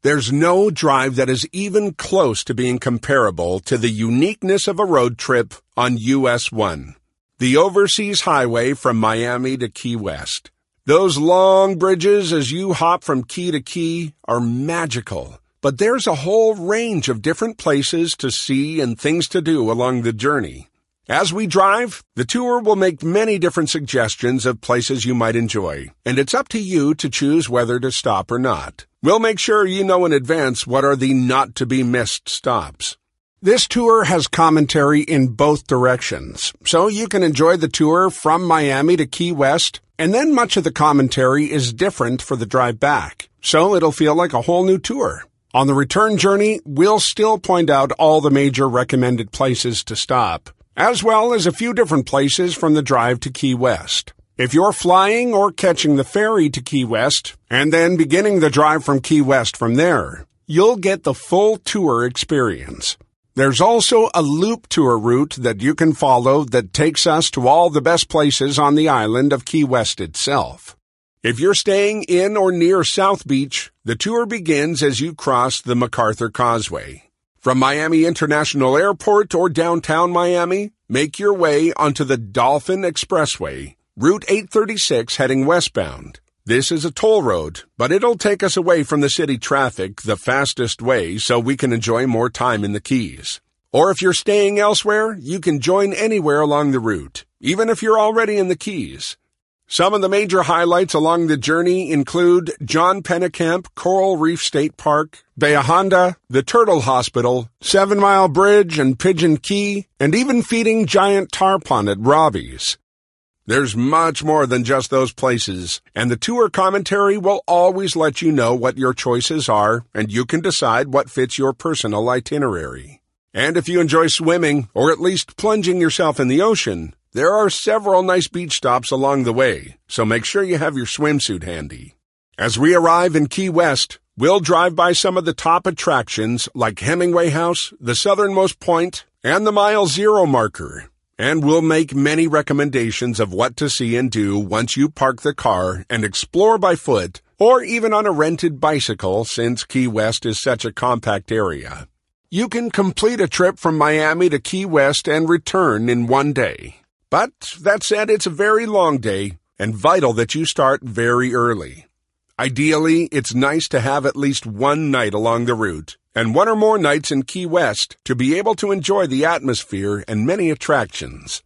There's no drive that is even close to being comparable to the uniqueness of a road trip on US 1, the overseas highway from Miami to Key West. Those long bridges as you hop from key to key are magical, but there's a whole range of different places to see and things to do along the journey. As we drive, the tour will make many different suggestions of places you might enjoy, and it's up to you to choose whether to stop or not. We'll make sure you know in advance what are the not-to-be-missed stops. This tour has commentary in both directions, so you can enjoy the tour from Miami to Key West, and then much of the commentary is different for the drive back, so it'll feel like a whole new tour. On the return journey, we'll still point out all the major recommended places to stop, as well as a few different places from the drive to Key West. If you're flying or catching the ferry to Key West, and then beginning the drive from Key West from there, you'll get the full tour experience. There's also a loop tour route that you can follow that takes us to all the best places on the island of Key West itself. If you're staying in or near South Beach, the tour begins as you cross the MacArthur Causeway. From Miami International Airport or downtown Miami, make your way onto the Dolphin Expressway, Route 836 heading westbound. This is a toll road, but it'll take us away from the city traffic the fastest way so we can enjoy more time in the Keys. Or if you're staying elsewhere, you can join anywhere along the route, even if you're already in the Keys. Some of the major highlights along the journey include John Pennekamp Coral Reef State Park, Bahia Honda, the Turtle Hospital, 7 Mile Bridge and Pigeon Key, and even feeding giant tarpon at Robbie's. There's much more than just those places, and the tour commentary will always let you know what your choices are, and you can decide what fits your personal itinerary. And if you enjoy swimming, or at least plunging yourself in the ocean, there are several nice beach stops along the way, so make sure you have your swimsuit handy. As we arrive in Key West, we'll drive by some of the top attractions like Hemingway House, the Southernmost Point, and the Mile Zero marker. And we'll make many recommendations of what to see and do once you park the car and explore by foot, or even on a rented bicycle since Key West is such a compact area. You can complete a trip from Miami to Key West and return in one day. But that said, it's a very long day and vital that you start very early. Ideally, it's nice to have at least one night along the route and one or more nights in Key West to be able to enjoy the atmosphere and many attractions.